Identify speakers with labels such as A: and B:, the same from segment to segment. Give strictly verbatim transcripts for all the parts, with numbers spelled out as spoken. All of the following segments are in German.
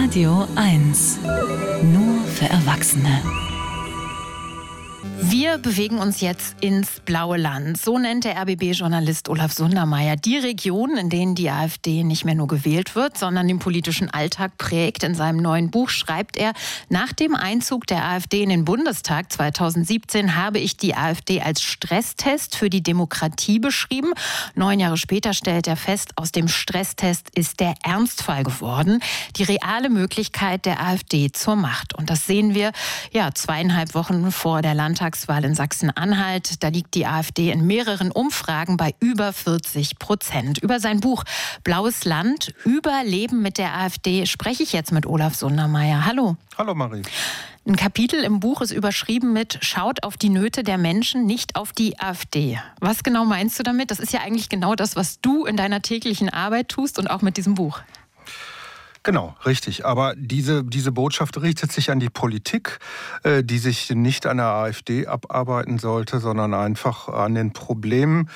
A: Radio eins. Nur für Erwachsene.
B: Wir bewegen uns jetzt ins blaue Land. So nennt der R B B-Journalist Olaf Sundermeier die Region, in denen die AfD nicht mehr nur gewählt wird, sondern den politischen Alltag prägt. In seinem neuen Buch schreibt er, nach dem Einzug der AfD in den Bundestag zweitausendsiebzehn habe ich die AfD als Stresstest für die Demokratie beschrieben. Neun Jahre später stellt er fest, aus dem Stresstest ist der Ernstfall geworden. Die reale Möglichkeit der AfD zur Macht. Und das sehen wir ja zweieinhalb Wochen vor der Landtagswahl in Sachsen-Anhalt. Da liegt die AfD in mehreren Umfragen bei über vierzig Prozent. Über sein Buch Blaues Land, Überleben mit der AfD spreche ich jetzt mit Olaf Sundermeier. Hallo.
C: Hallo Marie.
B: Ein Kapitel im Buch ist überschrieben mit Schaut auf die Nöte der Menschen, nicht auf die AfD. Was genau meinst du damit? Das ist ja eigentlich genau das, was du in deiner täglichen Arbeit tust und auch mit diesem Buch.
C: Genau, richtig. Aber diese, diese Botschaft richtet sich an die Politik, äh, die sich nicht an der AfD abarbeiten sollte, sondern einfach an den Problemen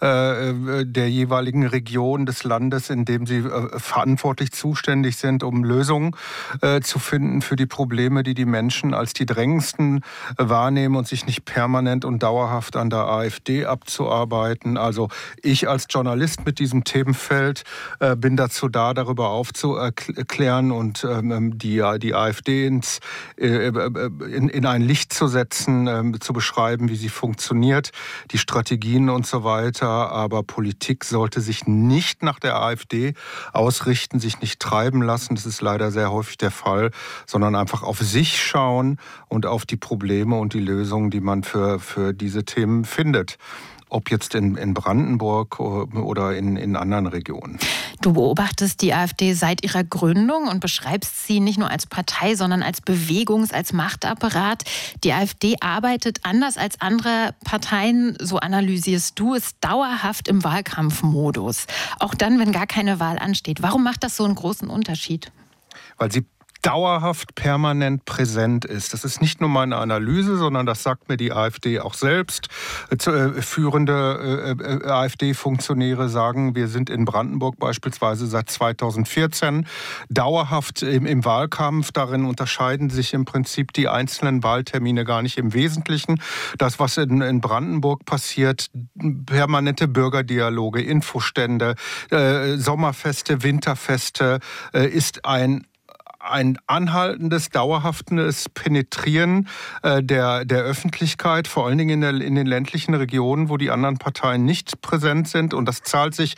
C: äh, der jeweiligen Region des Landes, in dem sie äh, verantwortlich zuständig sind, um Lösungen äh, zu finden für die Probleme, die die Menschen als die drängendsten äh, wahrnehmen und sich nicht permanent und dauerhaft an der AfD abzuarbeiten. Also ich als Journalist mit diesem Themenfeld äh, bin dazu da, darüber aufzuklären, klären und ähm, die, die AfD ins, äh, in, in ein Licht zu setzen, äh, zu beschreiben, wie sie funktioniert, die Strategien und so weiter. Aber Politik sollte sich nicht nach der AfD ausrichten, sich nicht treiben lassen. Das ist leider sehr häufig der Fall, sondern einfach auf sich schauen und auf die Probleme und die Lösungen, die man für, für diese Themen findet. Ob jetzt in, in Brandenburg oder in, in anderen Regionen.
B: Du beobachtest die AfD seit ihrer Gründung und beschreibst sie nicht nur als Partei, sondern als Bewegungs-, als Machtapparat. Die AfD arbeitet anders als andere Parteien, so analysierst du es, dauerhaft im Wahlkampfmodus. Auch dann, wenn gar keine Wahl ansteht. Warum macht das so einen großen Unterschied?
C: Weil sie dauerhaft permanent präsent ist. Das ist nicht nur meine Analyse, sondern das sagt mir die AfD auch selbst. Äh, führende äh, AfD-Funktionäre sagen, wir sind in Brandenburg beispielsweise seit zweitausendvierzehn dauerhaft im, im Wahlkampf. Darin unterscheiden sich im Prinzip die einzelnen Wahltermine gar nicht im Wesentlichen. Das, was in, in Brandenburg passiert, permanente Bürgerdialoge, Infostände, äh, Sommerfeste, Winterfeste, äh, ist ein ein anhaltendes, dauerhaftes Penetrieren äh, der, der Öffentlichkeit, vor allen Dingen in, der, in den ländlichen Regionen, wo die anderen Parteien nicht präsent sind. Und das zahlt sich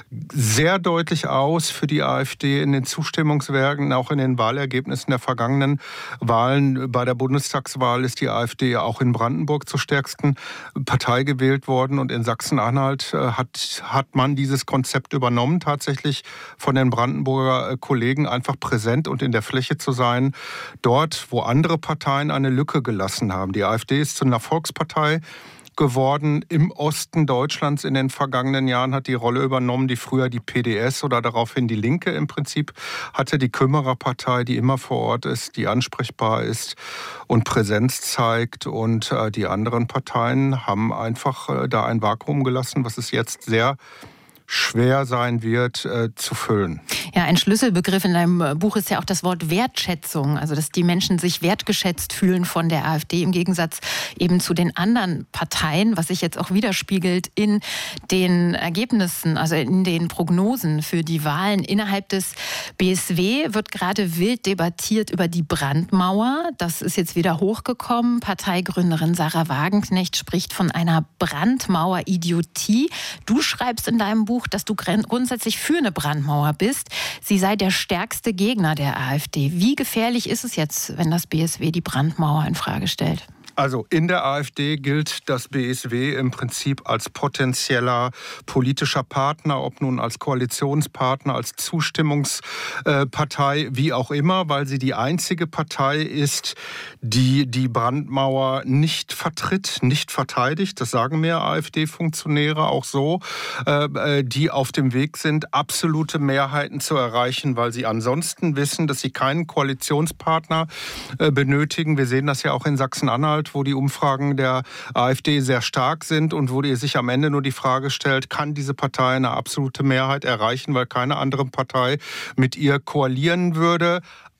C: sehr deutlich aus für die AfD in den Zustimmungswerken, auch in den Wahlergebnissen der vergangenen Wahlen. Bei der Bundestagswahl ist die AfD auch in Brandenburg zur stärksten Partei gewählt worden. Und in Sachsen-Anhalt äh, hat, hat man dieses Konzept übernommen, tatsächlich von den Brandenburger äh, Kollegen einfach präsent und in der Fläche zu sein, dort, wo andere Parteien eine Lücke gelassen haben. Die AfD ist zu einer Volkspartei geworden im Osten Deutschlands in den vergangenen Jahren, hat die Rolle übernommen, die früher die P D S oder daraufhin die Linke im Prinzip hatte, die Kümmererpartei, die immer vor Ort ist, die ansprechbar ist und Präsenz zeigt. Und äh, die anderen Parteien haben einfach äh, da ein Vakuum gelassen, was es jetzt sehr schwer sein wird, äh, zu füllen.
B: Ja, ein Schlüsselbegriff in deinem Buch ist ja auch das Wort Wertschätzung. Also, dass die Menschen sich wertgeschätzt fühlen von der AfD im Gegensatz eben zu den anderen Parteien, was sich jetzt auch widerspiegelt in den Ergebnissen, also in den Prognosen für die Wahlen. Innerhalb des B S W wird gerade wild debattiert über die Brandmauer. Das ist jetzt wieder hochgekommen. Parteigründerin Sarah Wagenknecht spricht von einer Brandmauer-Idiotie. Du schreibst in deinem Buch, dass du grundsätzlich für eine Brandmauer bist. Sie sei der stärkste Gegner der AfD. Wie gefährlich ist es jetzt, wenn das B S W die Brandmauer in Frage stellt?
C: Also in der AfD gilt das B S W im Prinzip als potenzieller politischer Partner, ob nun als Koalitionspartner, als Zustimmungspartei, wie auch immer, weil sie die einzige Partei ist, die die Brandmauer nicht vertritt, nicht verteidigt. Das sagen mir AfD-Funktionäre auch so, die auf dem Weg sind, absolute Mehrheiten zu erreichen, weil sie ansonsten wissen, dass sie keinen Koalitionspartner benötigen. Wir sehen das ja auch in Sachsen-Anhalt, wo die Umfragen der AfD sehr stark sind und wo sich am Ende nur die Frage stellt, kann diese Partei eine absolute Mehrheit erreichen, weil keine andere Partei mit ihr koalieren würde.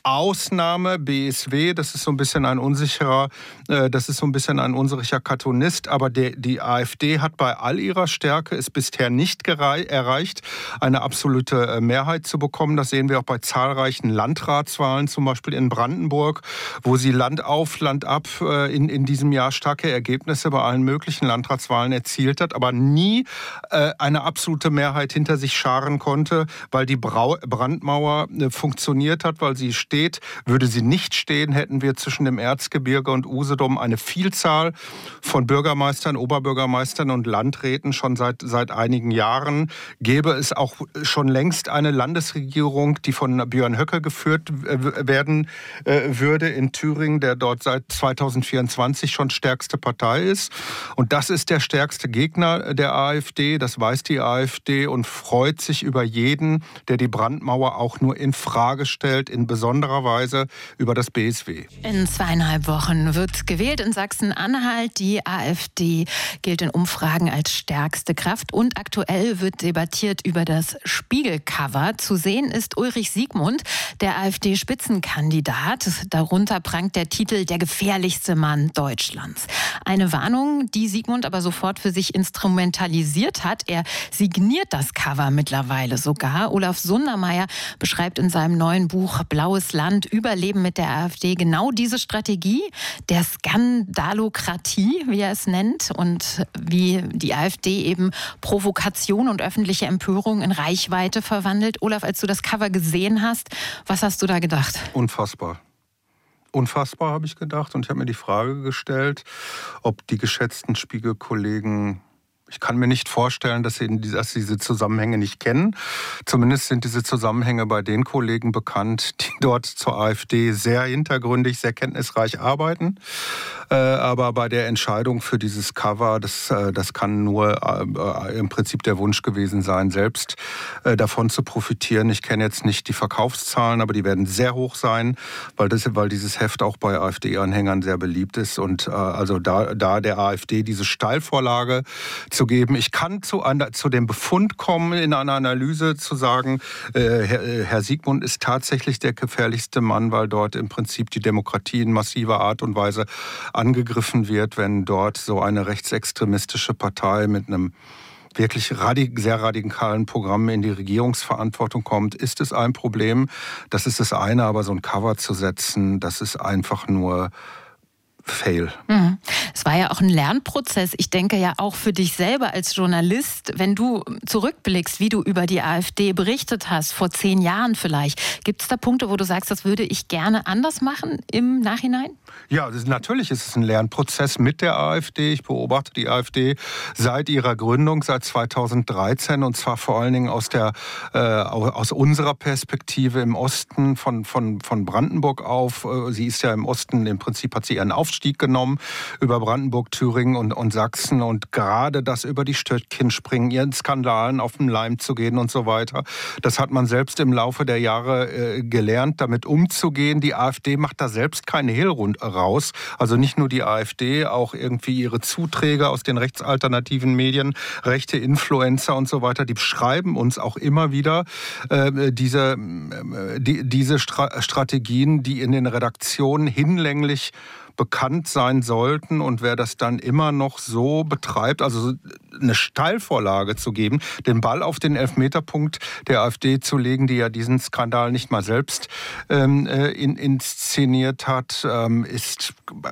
C: Ausnahme B S W, das ist so ein bisschen ein unsicherer, äh, das ist so ein bisschen ein unsicherer Cartoonist, aber der, die AfD hat bei all ihrer Stärke es bisher nicht gerei- erreicht, eine absolute Mehrheit zu bekommen. Das sehen wir auch bei zahlreichen Landratswahlen, zum Beispiel in Brandenburg, wo sie Land auf, Land ab äh, in, in diesem Jahr starke Ergebnisse bei allen möglichen Landratswahlen erzielt hat, aber nie äh, eine absolute Mehrheit hinter sich scharen konnte, weil die Brau- Brandmauer äh, funktioniert hat, weil sie steht. Würde sie nicht stehen, hätten wir zwischen dem Erzgebirge und Usedom eine Vielzahl von Bürgermeistern, Oberbürgermeistern und Landräten schon seit, seit einigen Jahren. Gäbe es auch schon längst eine Landesregierung, die von Björn Höcke geführt äh, werden äh, würde in Thüringen, der dort seit zweitausendvierundzwanzig schon stärkste Partei ist. Und das ist der stärkste Gegner der AfD, das weiß die AfD und freut sich über jeden, der die Brandmauer auch nur in Frage stellt, in besonderer Weise über das B S W.
B: In zweieinhalb Wochen wird gewählt in Sachsen-Anhalt. Die AfD gilt in Umfragen als stärkste Kraft und aktuell wird debattiert über das Spiegelcover. Zu sehen ist Ulrich Siegmund, der AfD-Spitzenkandidat. Darunter prangt der Titel „Der gefährlichste Mann Deutschlands". Eine Warnung, die Siegmund aber sofort für sich instrumentalisiert hat. Er signiert das Cover mittlerweile sogar. Olaf Sundermeier beschreibt in seinem neuen Buch Blaues Land, Überleben mit der AfD, genau diese Strategie der Skandalokratie, wie er es nennt, und wie die AfD eben Provokation und öffentliche Empörung in Reichweite verwandelt. Olaf, als du das Cover gesehen hast, was hast du da gedacht?
C: Unfassbar. Unfassbar, habe ich gedacht. Und ich habe mir die Frage gestellt, ob die geschätzten Spiegelkollegen, ich kann mir nicht vorstellen, dass sie, dass sie diese Zusammenhänge nicht kennen. Zumindest sind diese Zusammenhänge bei den Kollegen bekannt, die dort zur AfD sehr hintergründig, sehr kenntnisreich arbeiten. Äh, aber bei der Entscheidung für dieses Cover, das, äh, das kann nur äh, im Prinzip der Wunsch gewesen sein, selbst äh, davon zu profitieren. Ich kenne jetzt nicht die Verkaufszahlen, aber die werden sehr hoch sein, weil, das, weil dieses Heft auch bei AfD-Anhängern sehr beliebt ist. Und äh, also da, da der AfD diese Steilvorlage zu geben. Ich kann zu, zu dem Befund kommen, in einer Analyse zu sagen, äh, Herr, Herr Siegmund ist tatsächlich der gefährlichste Mann, weil dort im Prinzip die Demokratie in massiver Art und Weise angegriffen wird, wenn dort so eine rechtsextremistische Partei mit einem wirklich radik- sehr radikalen Programm in die Regierungsverantwortung kommt, ist es ein Problem. Das ist das eine, aber so ein Cover zu setzen, das ist einfach nur Fail.
B: Mhm. Es war ja auch ein Lernprozess. Ich denke ja auch für dich selber als Journalist, wenn du zurückblickst, wie du über die AfD berichtet hast, vor zehn Jahren vielleicht. Gibt es da Punkte, wo du sagst, das würde ich gerne anders machen im Nachhinein?
C: Ja, das ist, natürlich ist es ein Lernprozess mit der AfD. Ich beobachte die AfD seit ihrer Gründung, seit zweitausenddreizehn, und zwar vor allen Dingen aus, der, äh, aus unserer Perspektive im Osten von, von, von Brandenburg auf. Sie ist ja im Osten, im Prinzip hat sie ihren Aufstieg genommen über Brandenburg, Thüringen und, und Sachsen, und gerade das über die Stöckchen springen, ihren Skandalen auf den Leim zu gehen und so weiter. Das hat man selbst im Laufe der Jahre äh, gelernt, damit umzugehen. Die AfD macht da selbst keine Hehl raus. Also nicht nur die AfD, auch irgendwie ihre Zuträger aus den rechtsalternativen Medien, rechte Influencer und so weiter, die beschreiben uns auch immer wieder äh, diese, äh, die, diese Stra- Strategien, die in den Redaktionen hinlänglich bekannt sein sollten, und wer das dann immer noch so betreibt, also eine Steilvorlage zu geben, den Ball auf den Elfmeterpunkt der AfD zu legen, die ja diesen Skandal nicht mal selbst ähm, in, inszeniert hat, ähm, ist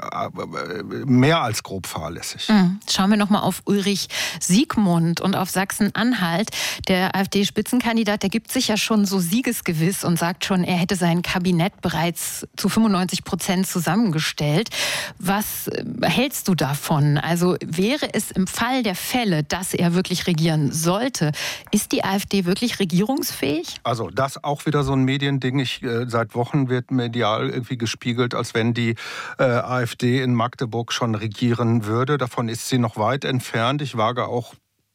C: äh, mehr als grob fahrlässig.
B: Mhm. Schauen wir nochmal auf Ulrich Siegmund und auf Sachsen-Anhalt. Der AfD-Spitzenkandidat, der gibt sich ja schon so siegesgewiss und sagt schon, er hätte sein Kabinett bereits zu fünfundneunzig Prozent zusammengestellt. Was hältst du davon? Also wäre es im Fall der Fälle, dass er wirklich regieren sollte, ist die AfD wirklich regierungsfähig?
C: Also das auch wieder so ein Mediending. Ich, äh, seit Wochen wird medial irgendwie gespiegelt, als wenn die äh, AfD in Magdeburg schon regieren würde. Davon ist sie noch weit entfernt. Ich wage auch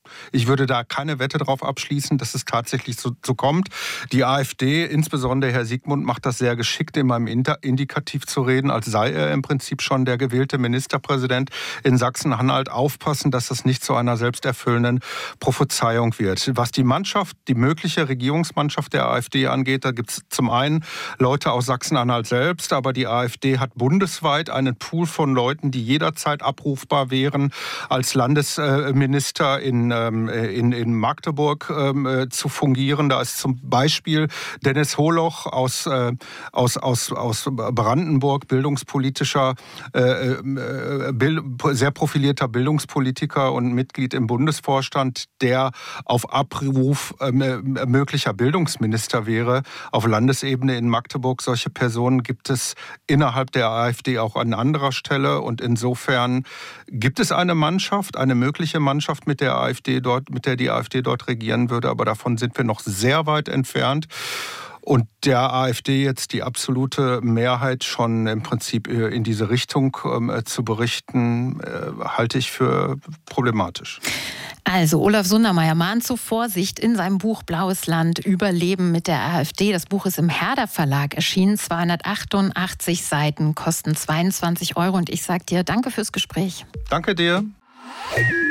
C: Ich würde da keine Wette drauf abschließen, dass es tatsächlich so, so kommt. Die AfD, insbesondere Herr Siegmund, macht das sehr geschickt, in meinem Indikativ zu reden, als sei er im Prinzip schon der gewählte Ministerpräsident in Sachsen-Anhalt. Aufpassen, dass das nicht zu einer selbsterfüllenden Prophezeiung wird. Was die Mannschaft, die mögliche Regierungsmannschaft der AfD angeht, da gibt es zum einen Leute aus Sachsen-Anhalt selbst, aber die AfD hat bundesweit einen Pool von Leuten, die jederzeit abrufbar wären, als Landesminister in, in, in Magdeburg äh, zu fungieren. Da ist zum Beispiel Dennis Holoch aus, äh, aus, aus, aus Brandenburg, bildungspolitischer, äh, äh, bild, sehr profilierter Bildungspolitiker und Mitglied im Bundesvorstand, der auf Abruf äh, möglicher Bildungsminister wäre. Auf Landesebene in Magdeburg, solche Personen gibt es innerhalb der AfD auch an anderer Stelle. Und insofern gibt es eine Mannschaft, eine mögliche Mannschaft, mit der AfD dort, mit der die AfD dort regieren würde. Aber davon sind wir noch sehr weit entfernt. Und der AfD jetzt die absolute Mehrheit schon im Prinzip in diese Richtung äh, zu berichten, äh, halte ich für problematisch.
B: Also Olaf Sundermeier mahnt zur Vorsicht in seinem Buch Blaues Land, Überleben mit der AfD. Das Buch ist im Herder Verlag erschienen, zweihundertachtundachtzig Seiten, kosten zweiundzwanzig Euro. Und ich sage dir, danke fürs Gespräch.
C: Danke dir.